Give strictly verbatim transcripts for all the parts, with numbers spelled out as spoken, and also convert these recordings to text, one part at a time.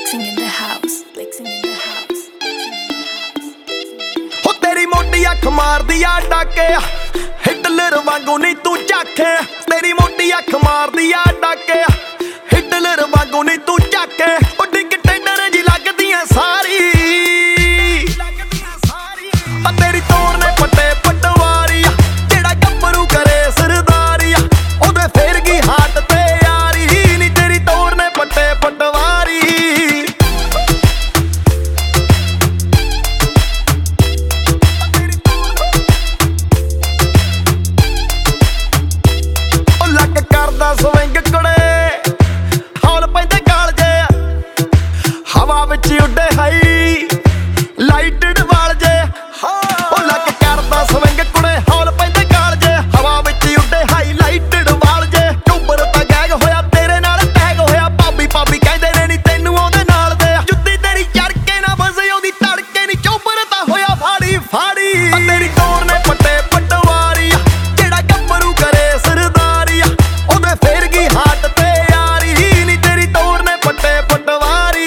Flexing in the house, flexing in the house, ਹੋ ਤੇਰੀ ਮੋਟੀ ਅੱਖ ਮਾਰਦੀ ਆ ਡਾਕੇ ਹਿਟਲਰ ਵਾਂਗੂ ਨਹੀਂ ਤੂੰ ਝਾਕੇ ਤੇਰੀ ਮੋਟੀ ਅੱਖ ਮਾਰਦੀ ਆ ਡਾਕੇ ਹਿਟਲਰ ਵਾਂਗੂ ਨਹੀਂ ਤੂੰ ਝਾਕੇ ਉਹ ਡਿੱਗ ਟੈਂਡਰ ਜੀ ਲੱਗਦੀ ਐ ਸਾਰੀ ਆ ਤੇਰੀ ਤੋਰ ਨੇ ਪੱਟੇ ਪਟਵਾਰੀ ਜਿਹੜਾ ਗੱਭਰੂ ਕਰੇ ਸਰਦਾਰੀ ਉਹਦੇ ਫੇਰ ਗਈ ਹਾਟ ਤੇ ਯਾਰੀ ਨੀ ਤੇਰੀ ਤੋਰ ਨੇ ਪੱਟੇ ਪਟਵਾਰੀ ਕਰਦਾ ਸਵਿੰਗ ਕੁੜੇ ਹੌਲ ਪੈਂਦੇ ਗਾਲ ਜੇ ਹਵਾ ਵਿੱਚ ਉੱਡੇ ਹਾਈ ਲਾਈਟਡ ਵਾਲ ਜੇ ਉਹ ਲੱਕ ਕਰਦਾ ਸਵਿੰਗ ਕੁੜੇ ਹੌਲ ਪੈਂਦੇ ਗਾਲ ਜੇ ਹਵਾ ਵਿੱਚ ਉੱਡੇ ਹਾਈ ਲਾਈਟਡ ਵਾਲ ਜੇ ਟੂਬਰ ਤਾਂ ਗੈਗ ਹੋਇਆ ਤੇਰੇ ਨਾਲ ਟੈਗ ਹੋਇਆ ਭਾਬੀ ਭਾਬੀ ਕਹਿੰਦੇ ਨੇ ਨੀ ਤੈਨੂੰ ਉਹਦੇ ਨਾਲ ਦੇ ਜੁੱਤੀ ਤੇਰੀ ਚੜ ਕੇ ਨਾ ਵਸੇ ਉਹਦੀ ਤੜਕੇ ਨੀ ਚੋਬਰ ਤਾਂ ਹੋਇਆ ਫਾੜੀ ਫਾੜੀ ਤੇਰੀ ਤੋਰ ਨੇ ਪੱਟੇ ਪਟਵਾਰੀ ਜਿਹੜਾ ਗੱਭਰੂ ਕਰੇ ਸਰਦਾਰੀ ਉਹਦੇ ਫੇਰ ਗਈ ਹਾਟ ਤੇ ਯਾਰੀ ਨੀ ਤੇਰੀ ਤੋਰ ਨੇ ਪੱਟੇ ਪਟਵਾਰੀ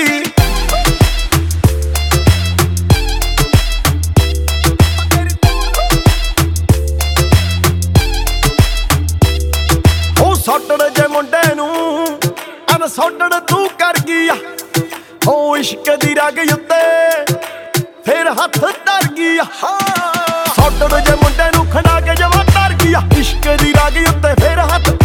ਉਹ ਸੌਟੜ ਜੇ ਮੁੰਡੇ ਨੂੰ ਅਨ ਸੌਟੜ ਤੂੰ ਕਰ ਗਈ ਉਹ ਇਸ਼ਕ ਦੀ ਰਗ ਉੱਤੇ ਫੇਰ ਹੱਥ ਧਰ ਗਈ ਸੌਟੜ ਜੇ ਮੁੰਡੇ ਨੂੰ ਖੜਾ ਕੇ ਜਵਾ ਧਰ ਗਈ ਇਸ਼ਕ ਦੀ ਰਗ ਉੱਤੇ ਫੇਰ ਹੱਥ